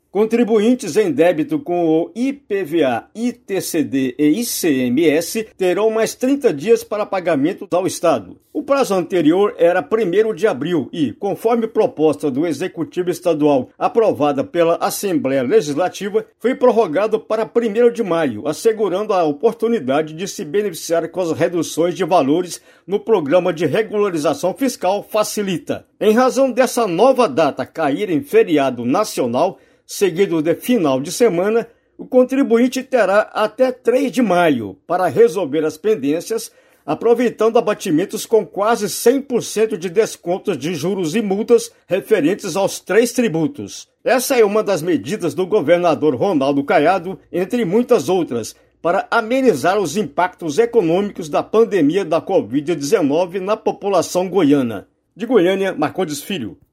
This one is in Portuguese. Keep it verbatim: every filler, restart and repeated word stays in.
Contribuintes em débito com o I P V A, I T C D e I C M S terão mais trinta dias para pagamento ao Estado. O prazo anterior era primeiro de abril e, conforme proposta do Executivo Estadual aprovada pela Assembleia Legislativa, foi prorrogado para primeiro de maio, assegurando a oportunidade de se beneficiar com as reduções de valores no Programa de Regularização Fiscal Facilita. Em razão dessa nova data cair em feriado nacional, seguido de final de semana, o contribuinte terá até três de maio para resolver as pendências, aproveitando abatimentos com quase cem por cento de descontos de juros e multas referentes aos três tributos. Essa é uma das medidas do governador Ronaldo Caiado, entre muitas outras, para amenizar os impactos econômicos da pandemia da covid dezenove na população goiana. De Goiânia, Marcondes Filho.